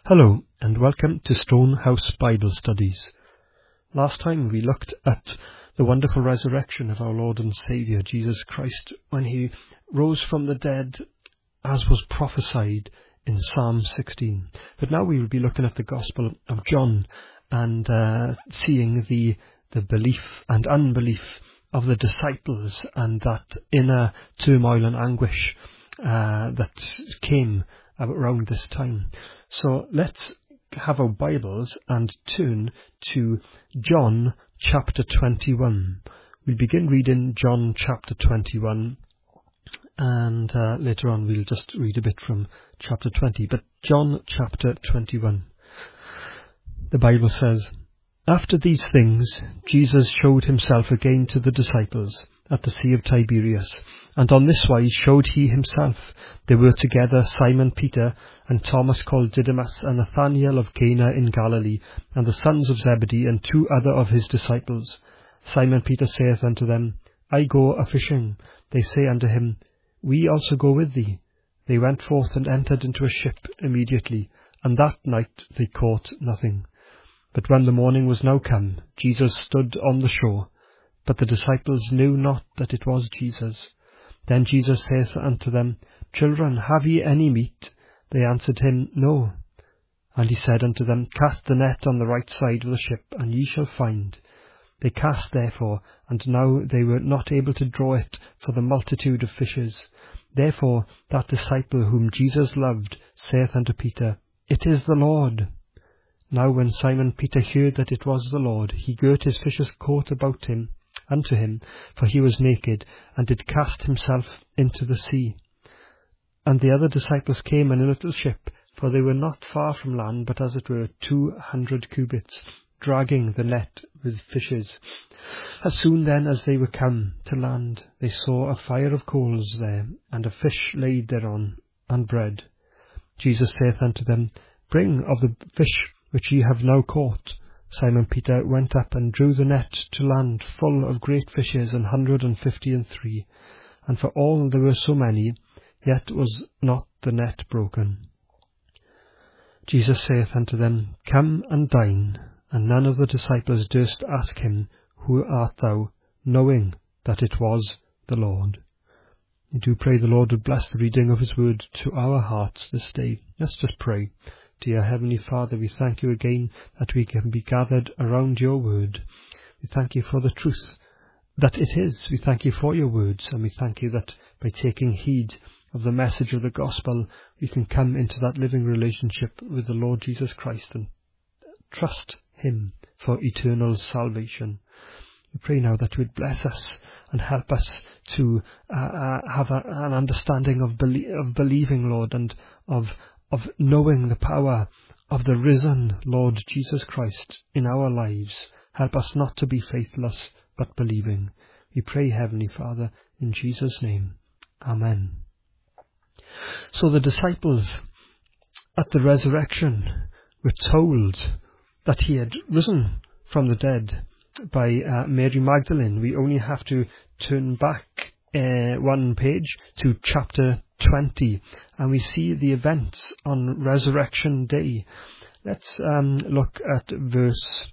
Hello, and welcome to Stonehouse Bible Studies. Last time we looked at the wonderful resurrection of our Lord and Saviour, Jesus Christ, when he rose from the dead, as was prophesied in Psalm 16. But now we will be looking at the Gospel of John and seeing the belief and unbelief of the disciples and that inner turmoil and anguish that came around this time. So let's have our Bibles and turn to John chapter 21. We'll begin reading John chapter 21 and later on we'll just read a bit from chapter 20. But John chapter 21. The Bible says, "After these things Jesus showed himself again to the disciples at the Sea of Tiberias, and on this wise showed he himself. There were together Simon Peter, and Thomas called Didymus, and Nathanael of Cana in Galilee, and the sons of Zebedee, and two other of his disciples. Simon Peter saith unto them, I go a-fishing. They say unto him, We also go with thee. They went forth and entered into a ship immediately, and that night they caught nothing. But when the morning was now come, Jesus stood on the shore, but the disciples knew not that it was Jesus. Then Jesus saith unto them, Children, have ye any meat? They answered him, No. And he said unto them, Cast the net on the right side of the ship, and ye shall find. They cast therefore, and now they were not able to draw it for the multitude of fishes. Therefore that disciple whom Jesus loved saith unto Peter, It is the Lord. Now when Simon Peter heard that it was the Lord, he girt his fisher's coat about him, unto him, for he was naked, and did cast himself into the sea. And the other disciples came in a little ship, for they were not far from land, but as it were 200 cubits, dragging the net with fishes. As soon then as they were come to land, they saw a fire of coals there, and a fish laid thereon, and bread. Jesus saith unto them, Bring of the fish which ye have now caught. Simon Peter went up and drew the net to land full of great fishes, 153. And for all there were so many, yet was not the net broken. Jesus saith unto them, Come and dine. And none of the disciples durst ask him, Who art thou? Knowing that it was the Lord. I do pray the Lord would bless the reading of his word to our hearts this day. Let's just pray. Dear Heavenly Father, we thank you again that we can be gathered around your word. We thank you for the truth that it is. We thank you for your words, and we thank you that by taking heed of the message of the gospel, we can come into that living relationship with the Lord Jesus Christ and trust him for eternal salvation. We pray now that you would bless us and help us to have an understanding of believing, Lord, and of knowing the power of the risen Lord Jesus Christ in our lives. Help us not to be faithless, but believing. We pray, Heavenly Father, in Jesus' name. Amen. So the disciples at the resurrection were told that he had risen from the dead by Mary Magdalene. We only have to turn back one page to chapter 20, and we see the events on Resurrection Day. Let's look at verse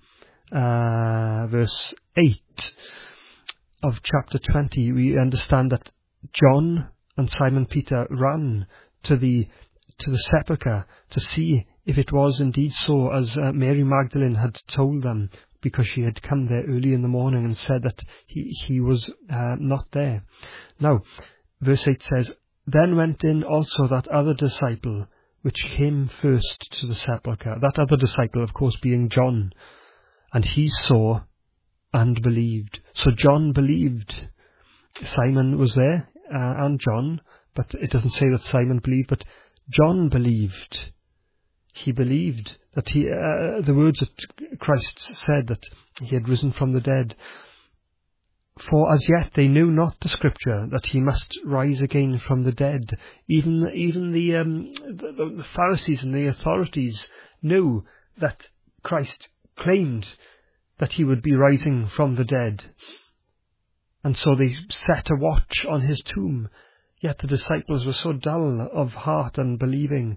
8 of chapter 20. We understand that John and Simon Peter ran to the sepulchre to see if it was indeed so as Mary Magdalene had told them, because she had come there early in the morning and said that he was not there. Now, verse 8 says, Then went in also that other disciple, which came first to the sepulchre. That other disciple, of course, being John. And he saw and believed. So John believed. Simon was there, and John, but it doesn't say that Simon believed, but John believed. He believed that the words that Christ said, that he had risen from the dead. For as yet they knew not the scripture, that he must rise again from the dead. Even the Pharisees and the authorities knew that Christ claimed that he would be rising from the dead. And so they set a watch on his tomb. Yet the disciples were so dull of heart and believing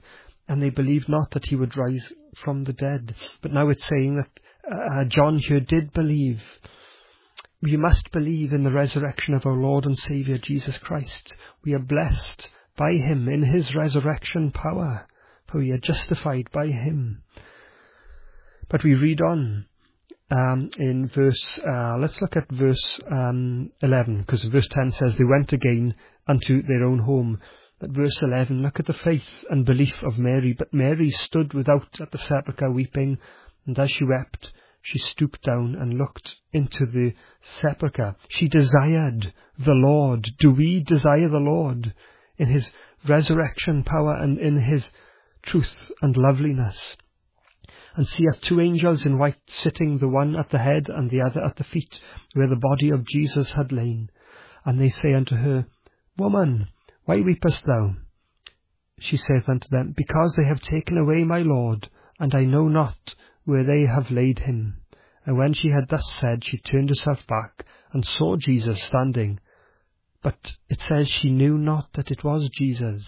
and they believed not that he would rise from the dead. But now it's saying that John here did believe. We must believe in the resurrection of our Lord and Saviour Jesus Christ. We are blessed by him in his resurrection power, for we are justified by him. But we read on in verse, let's look at verse 11, because verse 10 says, they went again unto their own home. At verse 11, look at the faith and belief of Mary. But Mary stood without at the sepulchre weeping, and as she wept, she stooped down and looked into the sepulchre. She desired the Lord. Do we desire the Lord in his resurrection power and in his truth and loveliness? And seeth two angels in white sitting, the one at the head and the other at the feet, where the body of Jesus had lain. And they say unto her, Woman, why weepest thou? She saith unto them, Because they have taken away my Lord, and I know not where they have laid him. And when she had thus said, she turned herself back, and saw Jesus standing. But it says she knew not that it was Jesus.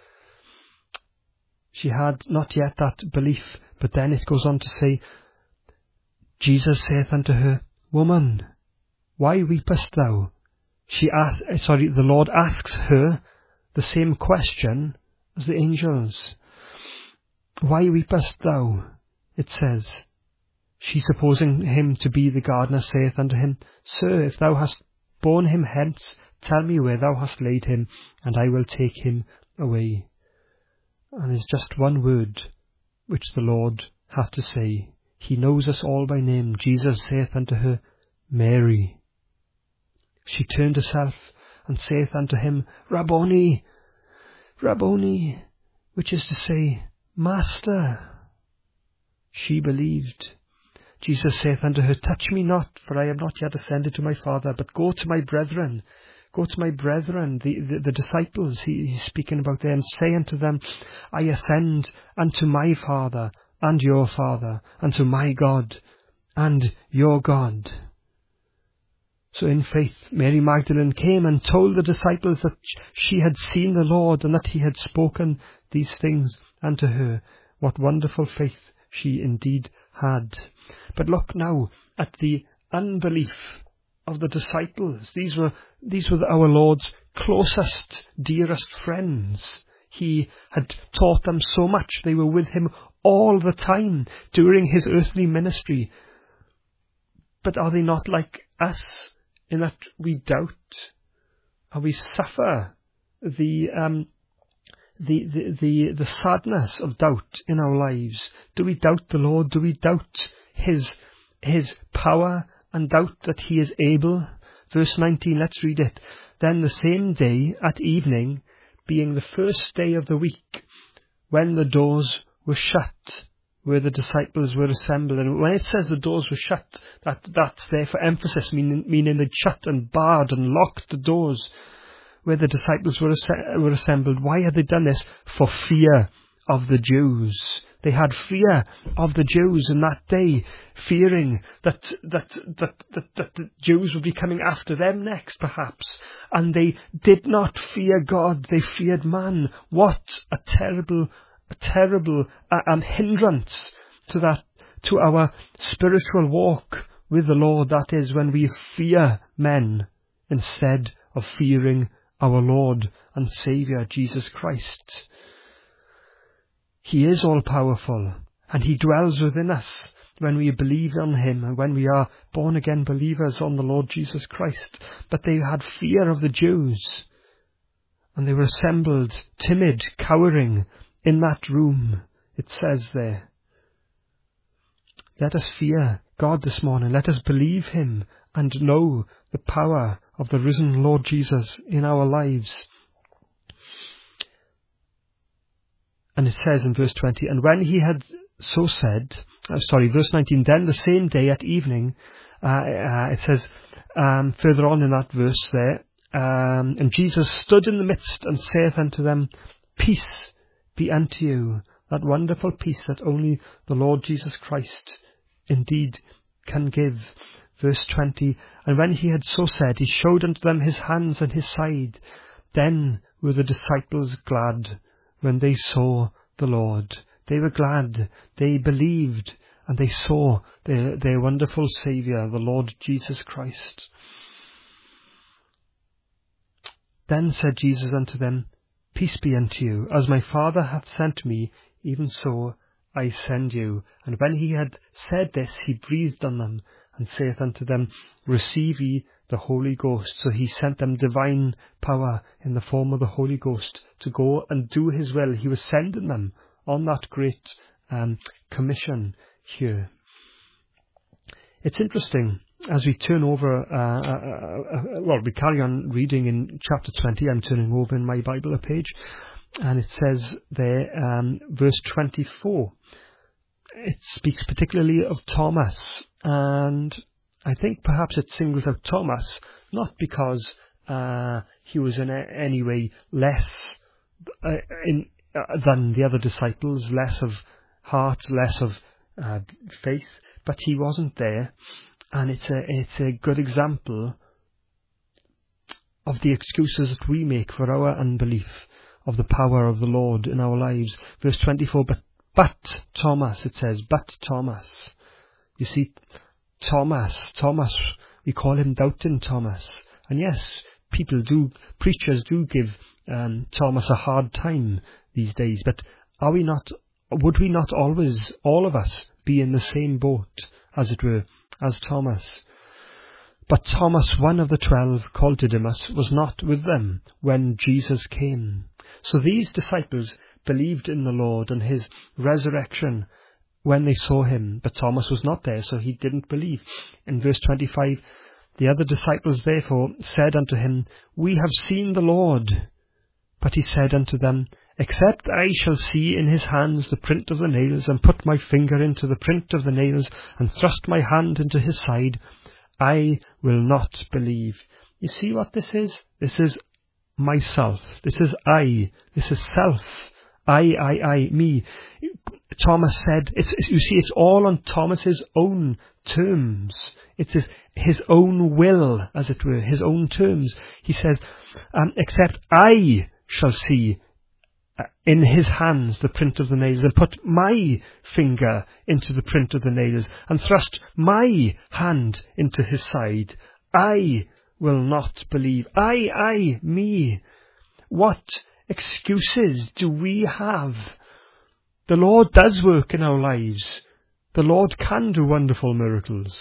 She had not yet that belief, but then it goes on to say, Jesus saith unto her, Woman, why weepest thou? The Lord asks her the same question as the angels. Why weepest thou? It says. She, supposing him to be the gardener, saith unto him, Sir, if thou hast borne him hence, tell me where thou hast laid him, and I will take him away. And there's just one word which the Lord hath to say. He knows us all by name. Jesus saith unto her, Mary. She turned herself and saith unto him, Rabboni, Rabboni, which is to say, Master. She believed. Jesus saith unto her, Touch me not, for I am not yet ascended to my Father, but go to my brethren. Go to my brethren, the disciples he's speaking about there, and say unto them, I ascend unto my Father and your Father, unto my God and your God. So in faith, Mary Magdalene came and told the disciples that she had seen the Lord and that he had spoken these things unto her. What wonderful faith she indeed had. But look now at the unbelief of the disciples. These were our Lord's closest, dearest friends. He had taught them so much. They were with him all the time during his earthly ministry. But are they not like us in that we doubt, or we suffer the sadness of doubt in our lives? Do we doubt the Lord? Do we doubt his power and doubt that he is able? Verse 19, let's read it. Then the same day at evening, being the first day of the week, when the doors were shut, where the disciples were assembled. And when it says the doors were shut, that's there for emphasis, meaning they'd shut and barred and locked the doors where the disciples were assembled. Why had they done this? For fear of the Jews. They had fear of the Jews in that day, fearing that the Jews would be coming after them next, perhaps. And they did not fear God, they feared man. What a terrible hindrance to our spiritual walk with the Lord, that is, when we fear men instead of fearing our Lord and Saviour Jesus Christ. He is all-powerful, and he dwells within us when we believe on him and when we are born-again believers on the Lord Jesus Christ. But they had fear of the Jews, and they were assembled, timid, cowering, in that room. It says there. Let us fear God this morning. Let us believe him and know the power of the risen Lord Jesus in our lives. And it says in verse 20, and when he had so said, verse 19, then the same day at evening, it says further on in that verse there, and Jesus stood in the midst and saith unto them, Peace be unto you. That wonderful peace that only the Lord Jesus Christ indeed can give. Verse 20, and when he had so said, he showed unto them his hands and his side. Then were the disciples glad when they saw the the Lord. They were glad. They believed, and they saw their wonderful Saviour, the Lord Jesus Christ. Then said Jesus unto them, Peace be unto you. As my Father hath sent me, even so I send you. And when he had said this, he breathed on them, and saith unto them, Receive ye the Holy Ghost. So he sent them divine power in the form of the Holy Ghost to go and do his will. He was sending them on that great commission here. It's interesting, as we turn over, we carry on reading in chapter 20. I'm turning over in my Bible a page, and it says there, verse 24, it speaks particularly of Thomas, and I think perhaps it singles out Thomas, not because he was in any way less than the other disciples, less of heart, less of faith, but he wasn't there. And it's a good example of the excuses that we make for our unbelief of the power of the Lord in our lives. Verse 24, but Thomas, it says, but Thomas. You see, Thomas, we call him Doubting Thomas. And yes, preachers do give Thomas a hard time these days, but would we not always, all of us, be in the same boat, as it were, as Thomas? But Thomas, one of the 12, called Didymus, was not with them when Jesus came. So these disciples believed in the Lord and his resurrection when they saw him, but Thomas was not there, so he didn't believe. In verse 25, the other disciples therefore said unto him, We have seen the Lord. But he said unto them, Except I shall see in his hands the print of the nails, and put my finger into the print of the nails, and thrust my hand into his side, I will not believe. You see what this is? This is myself. This is I. This is self. I, me. Thomas said, it's all on Thomas's own terms. It is his own will, as it were, his own terms. He says, except I shall see in his hands the print of the nails, and put my finger into the print of the nails, and thrust my hand into his side, I will not believe. I, me. What excuses do we have? The Lord does work in our lives. The Lord can do wonderful miracles.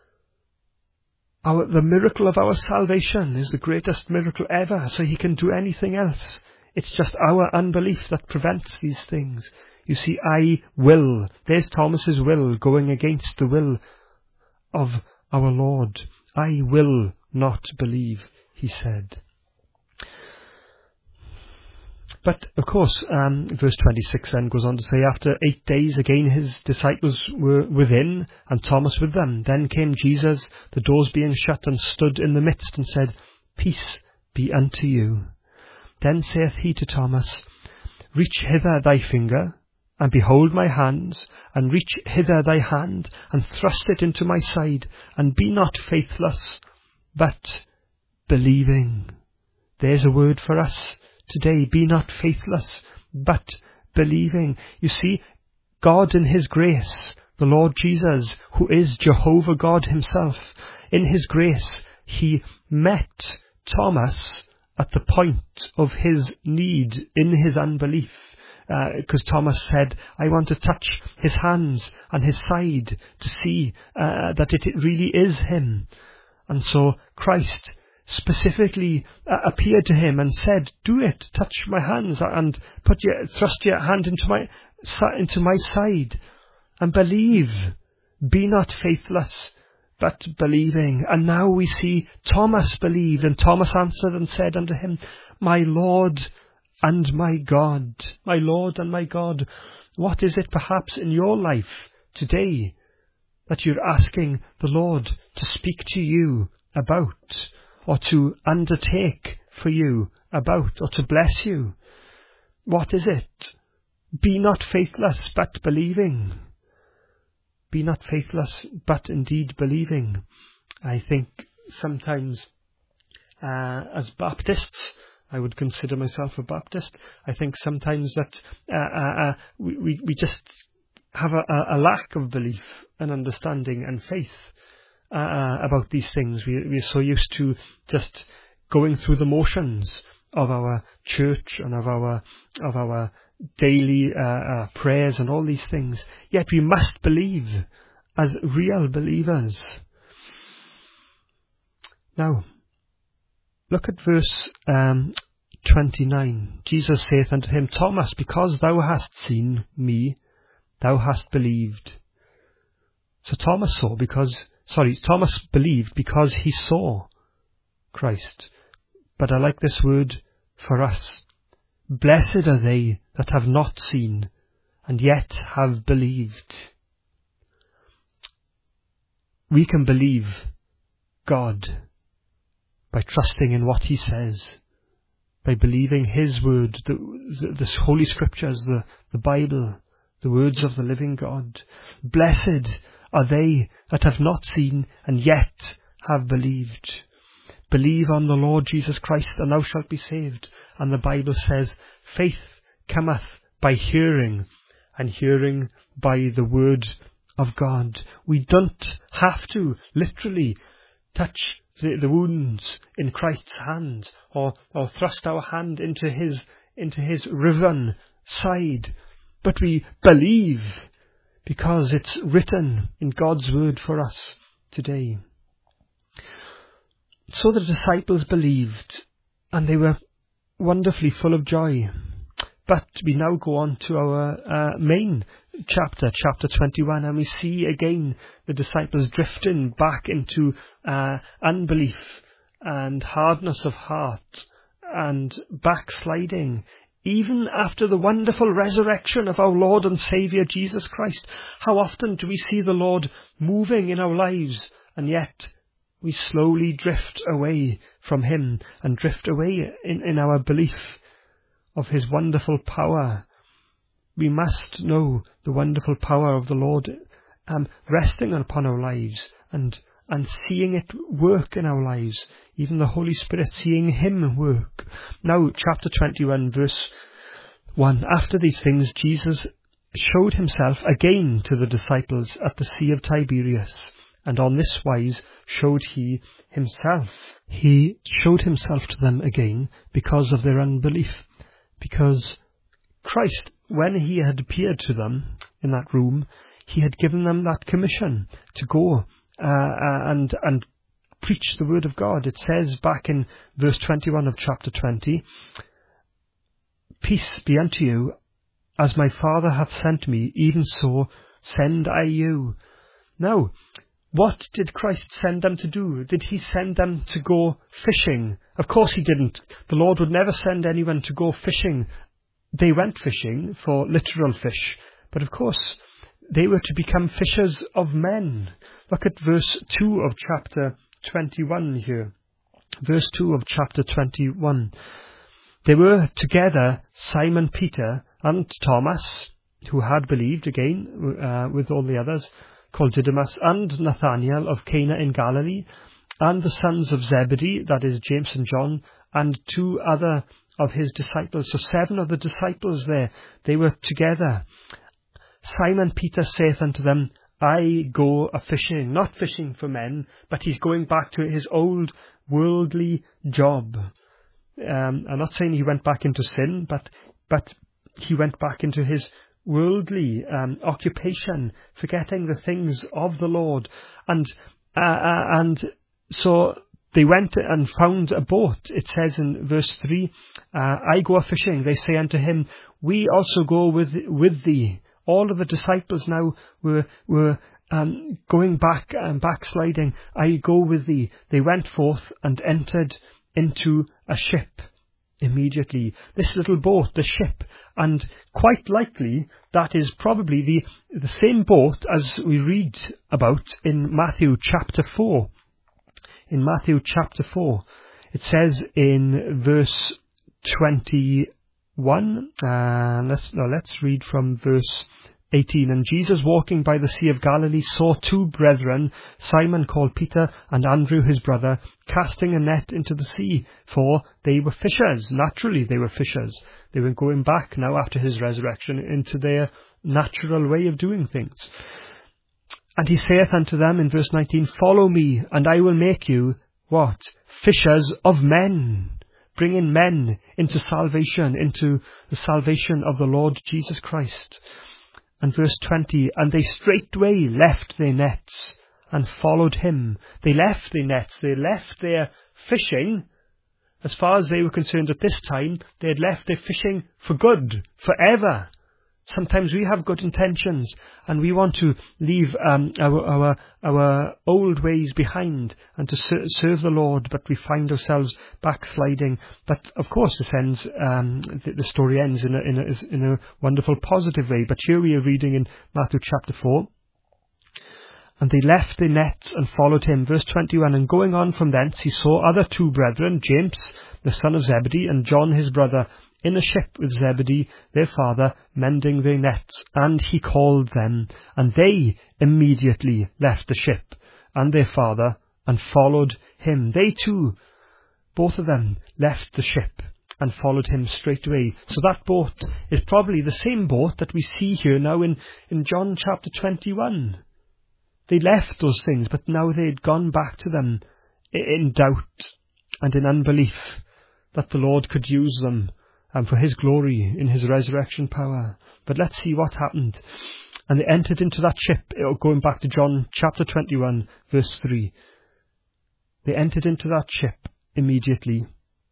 The miracle of our salvation is the greatest miracle ever, so he can do anything else. It's just our unbelief that prevents these things. You see, I will. There's Thomas's will going against the will of our Lord. I will not believe, he said. But, of course, verse 26 then goes on to say, after 8 days again his disciples were within, and Thomas with them. Then came Jesus, the doors being shut, and stood in the midst, and said, Peace be unto you. Then saith he to Thomas, Reach hither thy finger, and behold my hands, and reach hither thy hand, and thrust it into my side, and be not faithless, but believing. There's a word for us today. Be not faithless, but believing. You see, God in his grace, the Lord Jesus, who is Jehovah God himself, in his grace, he met Thomas at the point of his need in his unbelief. Because Thomas said, I want to touch his hands and his side to see that it really is him. And so Christ specifically appeared to him and said, do it, touch my hands and thrust your hand into my side and believe. Be not faithless, but believing. And now we see Thomas believed, and Thomas answered and said unto him, My Lord and my God. My Lord and my God. What is it perhaps in your life today that you're asking the Lord to speak to you about, or to undertake for you about, or to bless you? What is it? Be not faithless, but believing. Be not faithless, but indeed believing. I think sometimes as Baptists, I would consider myself a Baptist. I think sometimes that we just have a lack of belief and understanding and faith about these things. We're so used to just going through the motions of our church and of our daily prayers and all these things. Yet we must believe as real believers. Now, look at verse 29. Jesus saith unto him, Thomas, because thou hast seen me, thou hast believed. So Thomas believed because he saw Christ. But I like this word for us. Blessed are they that have not seen and yet have believed. We can believe God by trusting in what he says, by believing his word, the Holy Scriptures, the Bible, the words of the living God. Blessed are they that have not seen and yet have believed. Believe on the Lord Jesus Christ and thou shalt be saved. And the Bible says, faith cometh by hearing, and hearing by the word of God. We don't have to literally touch the wounds in Christ's hands, or thrust our hand into his riven side, but we believe because it's written in God's word for us today. So the disciples believed, and they were wonderfully full of joy. But we now go on to our main chapter 21, and we see again the disciples drifting back into unbelief and hardness of heart and backsliding. Even after the wonderful resurrection of our Lord and Saviour Jesus Christ, how often do we see the Lord moving in our lives, and yet we slowly drift away from him and drift away in our belief of his wonderful power. We must know the wonderful power of the Lord resting upon our lives and seeing it work in our lives, even the Holy Spirit, seeing him work. Now, chapter 21, verse 1. After these things, Jesus showed himself again to the disciples at the Sea of Tiberias, and on this wise showed he himself. He showed himself to them again because of their unbelief. Because Christ, when he had appeared to them in that room, he had given them that commission to go and preach the word of God. It says back in verse 21 of chapter 20, Peace be unto you, as my Father hath sent me, even so send I you. Now, what did Christ send them to do? Did he send them to go fishing? Of course he didn't. The Lord would never send anyone to go fishing. They went fishing for literal fish, but of course they were to become fishers of men. Look at verse 2 of chapter 21 here. Verse 2 of chapter 21. They were together Simon Peter and Thomas, who had believed again with all the others, called Didymus, and Nathanael of Cana in Galilee, and the sons of Zebedee, that is James and John, and 2 other of his disciples. So 7 of the disciples there, they were together. Simon Peter saith unto them, I go a-fishing, not fishing for men, but he's going back to his old worldly job. I'm not saying he went back into sin, but he went back into his worldly occupation, forgetting the things of the Lord. And so they went and found a boat. It says in verse 3, I go a-fishing. They say unto him, we also go with thee. All of the disciples now were going back and backsliding. I go with thee. They went forth and entered into a ship. Immediately, this little boat, the ship, and quite likely that is probably the same boat as we read about in Matthew chapter 4. In Matthew chapter 4, it says in verse 21, let's read from verse 18. And Jesus, walking by the Sea of Galilee, saw two brethren, Simon called Peter and Andrew his brother, casting a net into the sea, for they were fishers. Naturally they were fishers. They were going back now after his resurrection into their natural way of doing things. And he saith unto them in verse 19, Follow me, and I will make you, what? Fishers of men. Bringing men into salvation, into the salvation of the Lord Jesus Christ. And verse 20, And they straightway left their nets and followed him. They left their nets, they left their fishing. As far as they were concerned at this time, they had left their fishing for good, forever. Sometimes we have good intentions and we want to leave our old ways behind and to serve the Lord, but we find ourselves backsliding. But of course, this ends. The story ends in a wonderful, positive way. But here we are reading in Matthew chapter 4. And they left their nets and followed him. Verse 21, And going on from thence, he saw other two brethren, James the son of Zebedee, and John his brother, in a ship with Zebedee their father, mending their nets. And he called them, and they immediately left the ship and their father, and followed him. They too, both of them, left the ship and followed him straightway. So that boat is probably the same boat that we see here now in John chapter 21. They left those things, but now they had gone back to them in doubt and in unbelief that the Lord could use them and for his glory in his resurrection power. But let's see what happened. And they entered into that ship, going back to John chapter 21, verse 3. They entered into that ship immediately.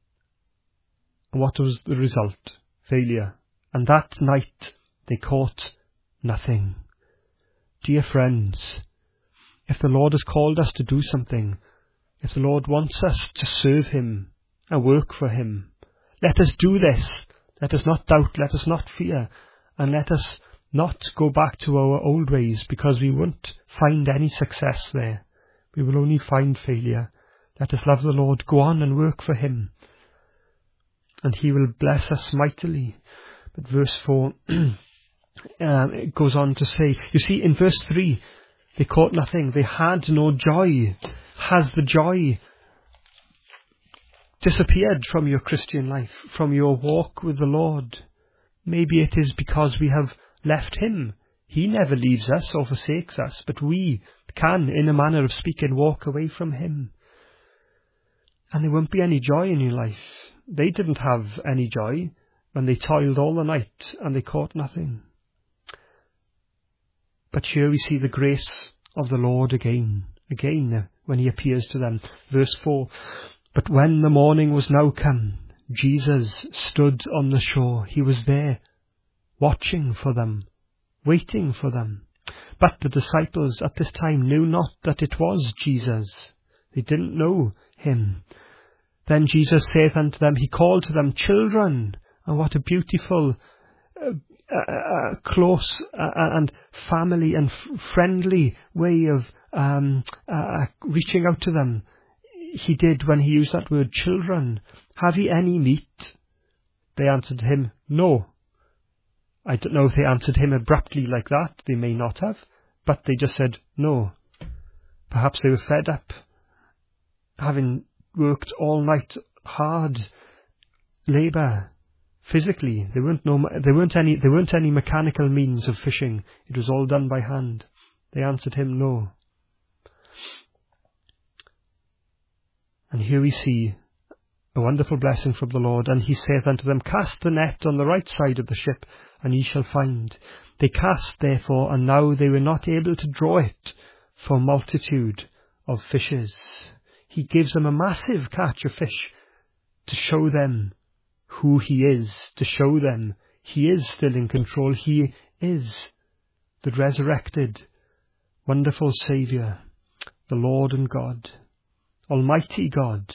And what was the result? Failure. And that night they caught nothing. Dear friends, if the Lord has called us to do something, if the Lord wants us to serve him and work for him, let us do this. Let us not doubt, let us not fear, and let us not go back to our old ways, because we won't find any success there. We will only find failure. Let us love the Lord, go on and work for him, and he will bless us mightily. But verse 4 it goes on to say, you see, in verse 3, they caught nothing. They had no joy. Has the joy disappeared from your Christian life, from your walk with the Lord? Maybe it is because we have left him. He never leaves us or forsakes us, but we can, in a manner of speaking, walk away from him. And there won't be any joy in your life. They didn't have any joy when they toiled all the night and they caught nothing. But here we see the grace of the Lord again when he appears to them. Verse 4, But when the morning was now come, Jesus stood on the shore. He was there, watching for them, waiting for them. But the disciples at this time knew not that it was Jesus. They didn't know him. Then Jesus saith unto them, he called to them, Children. And what a beautiful, close and family and friendly way of reaching out to them. He did when he used that word, children. Have ye any meat? They answered him, No. I don't know if they answered him abruptly like that. They may not have. But they just said, no. Perhaps they were fed up, having worked all night, hard labour, physically. There weren't any mechanical means of fishing. It was all done by hand. They answered him, no. And here we see a wonderful blessing from the Lord. And he saith unto them, Cast the net on the right side of the ship, and ye shall find. They cast therefore, and now they were not able to draw it, for multitude of fishes. He gives them a massive catch of fish to show them who he is, to show them he is still in control. He is the resurrected, wonderful Saviour, the Lord and God, Almighty God.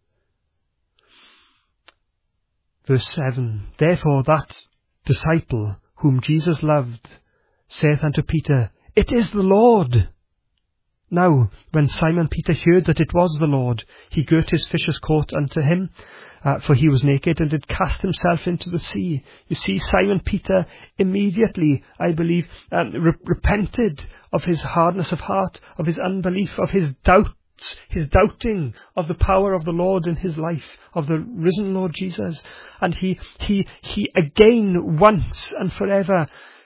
Verse 7, Therefore that disciple whom Jesus loved saith unto Peter, It is the Lord. Now, when Simon Peter heard that it was the Lord, he girt his fisher's coat unto him, for he was naked, and did cast himself into the sea. You see, Simon Peter immediately, I believe, repented of his hardness of heart, of his unbelief, of his doubts, his doubting of the power of the Lord in his life, of the risen Lord Jesus. And he again, once and forever,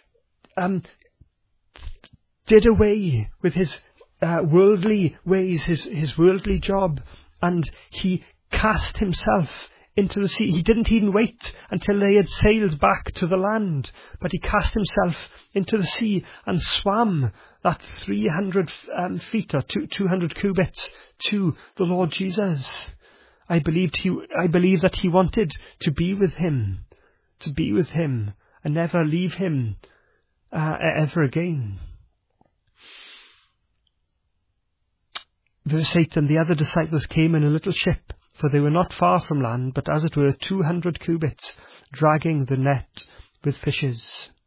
did away with his worldly ways, his worldly job, and he cast himself into the sea. He didn't even wait until they had sailed back to the land, but he cast himself into the sea and swam that 300 feet or 200 cubits to the Lord Jesus. I believe that he wanted to be with him, and never leave him ever again. Verse 8, and the other disciples came in a little ship, for they were not far from land, but as it were 200 cubits, dragging the net with fishes.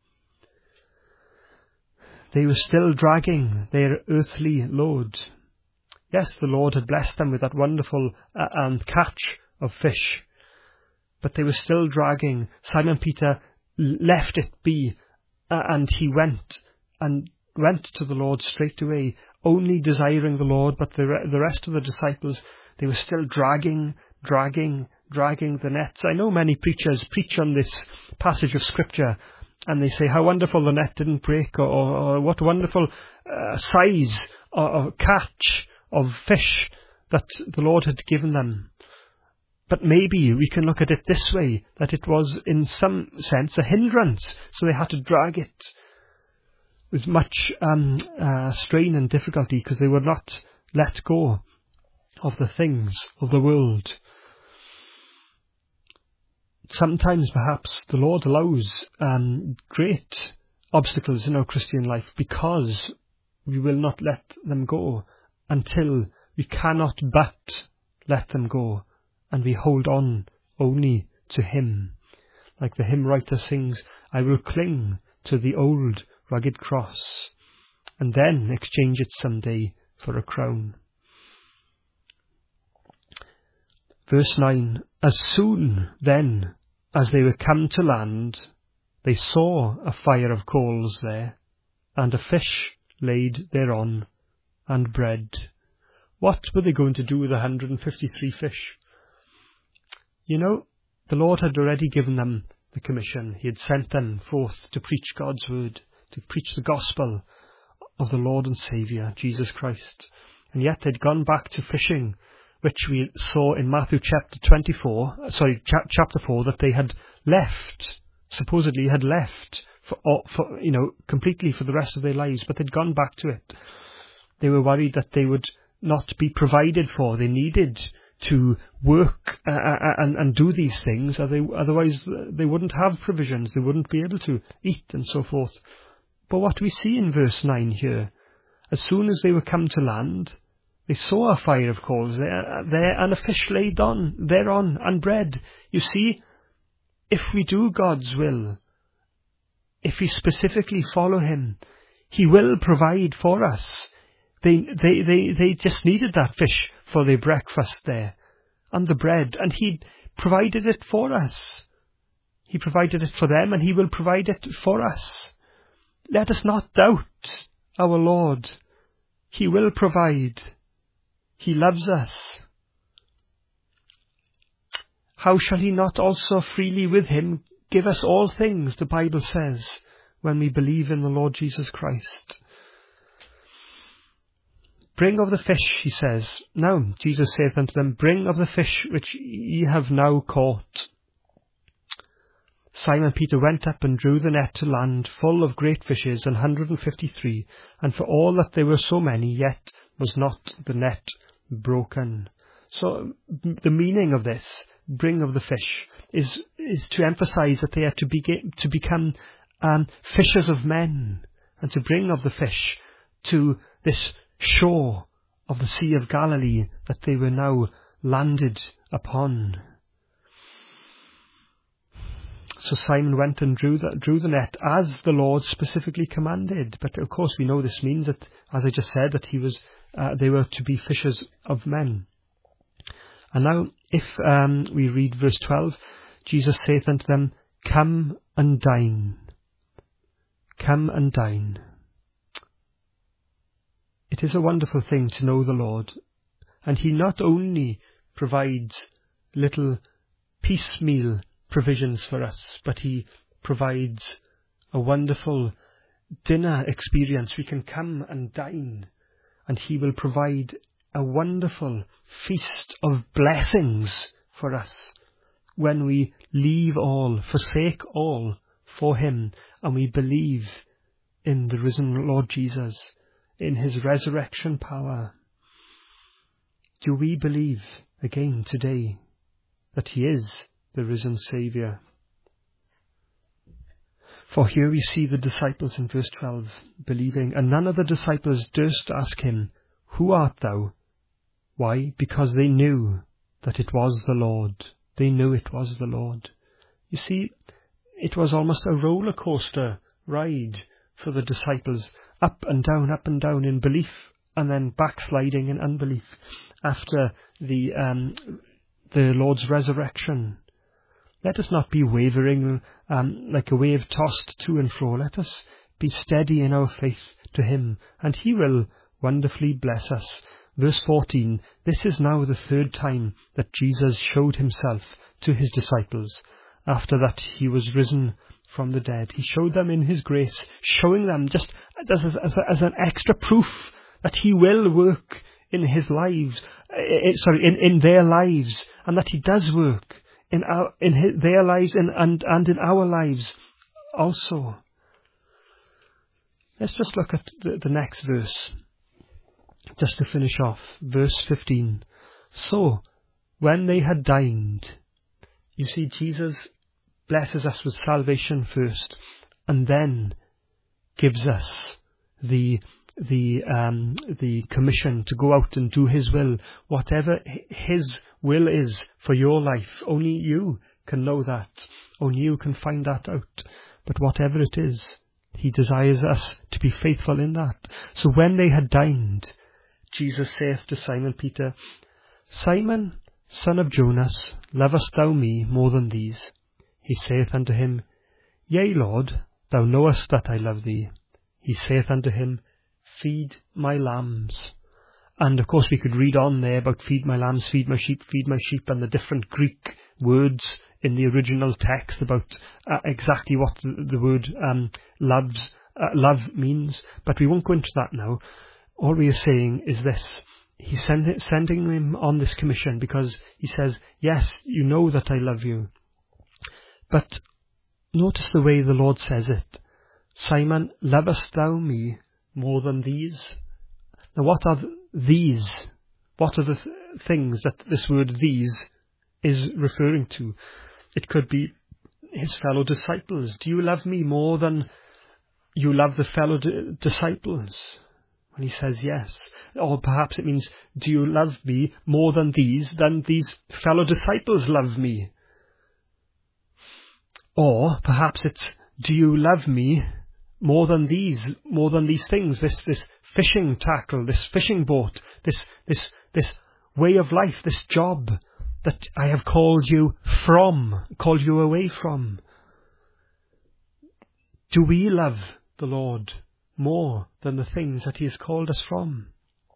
They were still dragging their earthly load. Yes, the Lord had blessed them with that wonderful catch of fish, but they were still dragging. Simon Peter left it be, and he went to the Lord straight away, only desiring the Lord. But the rest of the disciples, they were still dragging the nets. I know many preachers preach on this passage of Scripture, and they say how wonderful the net didn't break, or what wonderful size or catch of fish that the Lord had given them. But maybe we can look at it this way, that it was in some sense a hindrance, so they had to drag it with much strain and difficulty, because they would not let go of the things of the world. Sometimes perhaps the Lord allows great obstacles in our Christian life because we will not let them go until we cannot but let them go, and we hold on only to Him. Like the hymn writer sings, I will cling to the old rugged cross, and then exchange it someday for a crown. Verse 9, as soon then as they were come to land, they saw a fire of coals there, and a fish laid thereon, and bread. What were they going to do with 153 fish? You know, the Lord had already given them the commission. He had sent them forth to preach God's word, to preach the gospel of the Lord and Saviour, Jesus Christ. And yet they'd gone back to fishing, which we saw in Matthew chapter 4, that they had left, supposedly had left for completely for the rest of their lives, but they'd gone back to it. They were worried that they would not be provided for. They needed to work and do these things, otherwise they wouldn't have provisions, they wouldn't be able to eat and so forth. But what we see in verse 9 here, as soon as they were come to land, they saw a fire of coals there and a fish laid thereon, and bread. You see, if we do God's will, if we specifically follow Him, He will provide for us. They just needed that fish for their breakfast there, and the bread, and He provided it for us. He provided it for them, and He will provide it for us. Let us not doubt our Lord. He will provide. He loves us. How shall He not also freely with Him give us all things, the Bible says, when we believe in the Lord Jesus Christ? Bring of the fish, He says. Now Jesus saith unto them, bring of the fish which ye have now caught. Simon Peter went up and drew the net to land, full of great fishes, 153, and for all that there were so many, yet was not the net broken. So the meaning of this, bring of the fish, is to emphasize that they are to become fishers of men, and to bring of the fish to this shore of the Sea of Galilee that they were now landed upon. So Simon went and drew the net as the Lord specifically commanded. But of course we know this means that, as I just said, that he was they were to be fishers of men. And now, if we read verse 12, Jesus saith unto them, Come and dine. Come and dine. It is a wonderful thing to know the Lord, and he not only provides little piecemeal provisions for us, but he provides a wonderful dinner experience. We can come and dine, and he will provide a wonderful feast of blessings for us when we leave all, forsake all for him, and we believe in the risen Lord Jesus, in his resurrection power. Do we believe again today that he is the risen Saviour? For here we see the disciples in verse 12 believing, and none of the disciples durst ask him, Who art thou? Why? Because they knew that it was the Lord. They knew it was the Lord. You see, it was almost a roller coaster ride for the disciples, up and down in belief, and then backsliding in unbelief after the Lord's resurrection. Let us not be wavering like a wave tossed to and fro. Let us be steady in our faith to him, and he will wonderfully bless us. Verse 14, this is now the third time that Jesus showed himself to his disciples after that he was risen from the dead. He showed them in his grace, showing them just as an extra proof that he will work in his lives, in their lives, and that he does work in their lives and in our lives also. Let's just look at the next verse, just to finish off. Verse 15. So, when they had dined, you see, Jesus blesses us with salvation first, and then gives us the commission to go out and do his will. Whatever his will is for your life, only you can know that. Only you can find that out. But whatever it is, he desires us to be faithful in that. So when they had dined, Jesus saith to Simon Peter, Simon, son of Jonas, lovest thou me more than these? He saith unto him, Yea, Lord, thou knowest that I love thee. He saith unto him, Feed my lambs. And of course we could read on there about feed my lambs, feed my sheep, and the different Greek words in the original text about exactly what the word love means. But we won't go into that now. All we are saying is this. He's sending him on this commission because he says, yes, you know that I love you. But notice the way the Lord says it. Simon, lovest thou me more than these? Now what are these? What are the things that this word these is referring to? It could be his fellow disciples. Do you love me more than you love the fellow disciples? When he says yes. Or perhaps it means, do you love me more than these fellow disciples love me? Or perhaps it's, do you love me more than these things, this fishing tackle, this fishing boat, this way of life, this job that I have called you away from? Do we love the Lord more than the things that he has called us from?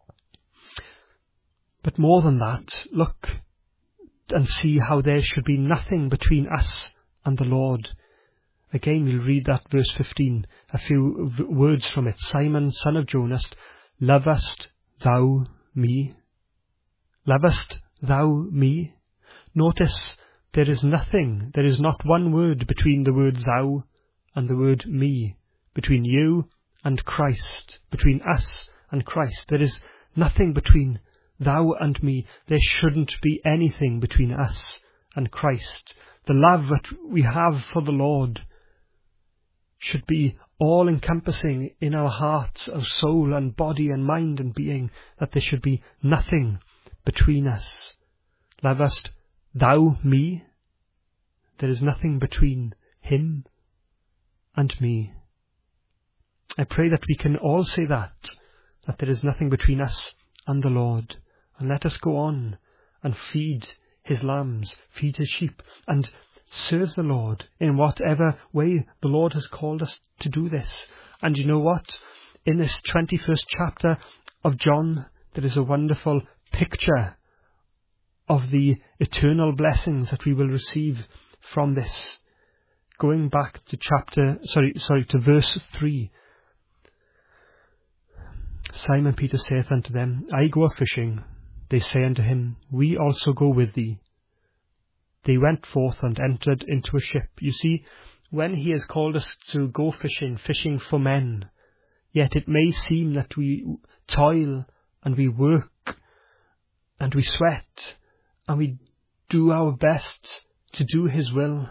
But more than that, look and see how there should be nothing between us and the Lord. Again, we'll read that verse 15, a few words from it. Simon, son of Jonas, lovest thou me? Lovest thou me? Notice there is not one word between the word thou and the word me, between you and Christ, between us and Christ. There is nothing between thou and me. There shouldn't be anything between us and Christ. The love that we have for the Lord should be all-encompassing in our hearts, our soul and body and mind and being, that there should be nothing between us. Lovest thou me? There is nothing between him and me. I pray that we can all say that there is nothing between us and the Lord, and let us go on and feed his lambs, feed his sheep, and serve the Lord in whatever way the Lord has called us to do this. And you know what? In this 21st chapter of John, there is a wonderful picture of the eternal blessings that we will receive from this. Going back to to verse 3. Simon Peter saith unto them, I go a-fishing. They say unto him, We also go with thee. They went forth and entered into a ship. You see, when he has called us to go fishing, fishing for men, yet it may seem that we toil and we work and we sweat and we do our best to do his will.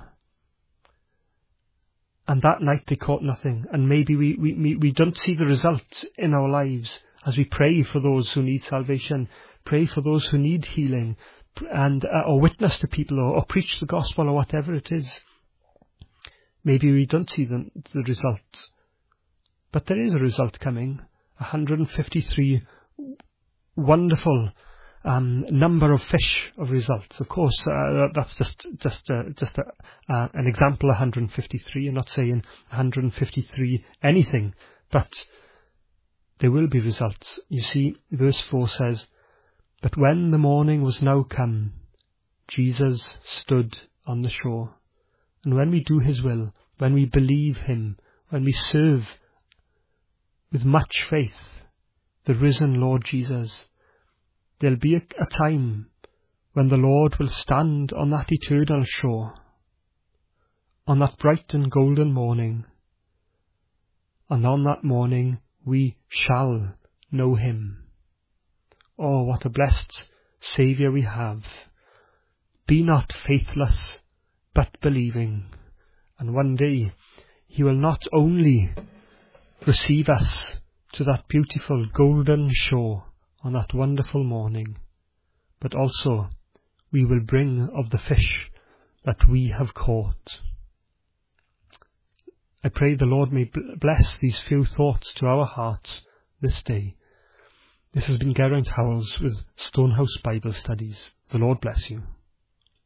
And that night they caught nothing, and maybe we don't see the result in our lives as we pray for those who need salvation, pray for those who need healing, and or witness to people, or preach the gospel, or whatever it is. Maybe we don't see the result. But there is a result coming. 153 wonderful number of fish of results. Of course, that's just an example. 153. I'm not saying 153 anything, but there will be results. You see, verse 4 says, But when the morning was now come, Jesus stood on the shore. And when we do his will, when we believe him, when we serve with much faith the risen Lord Jesus, there'll be a time when the Lord will stand on that eternal shore, on that bright and golden morning, and on that morning we shall know him. Oh, what a blessed Saviour we have. Be not faithless, but believing. And one day he will not only receive us to that beautiful golden shore on that wonderful morning, but also we will bring of the fish that we have caught. I pray the Lord may bless these few thoughts to our hearts this day. This has been Geraint Howells with Stonehouse Bible Studies. The Lord bless you.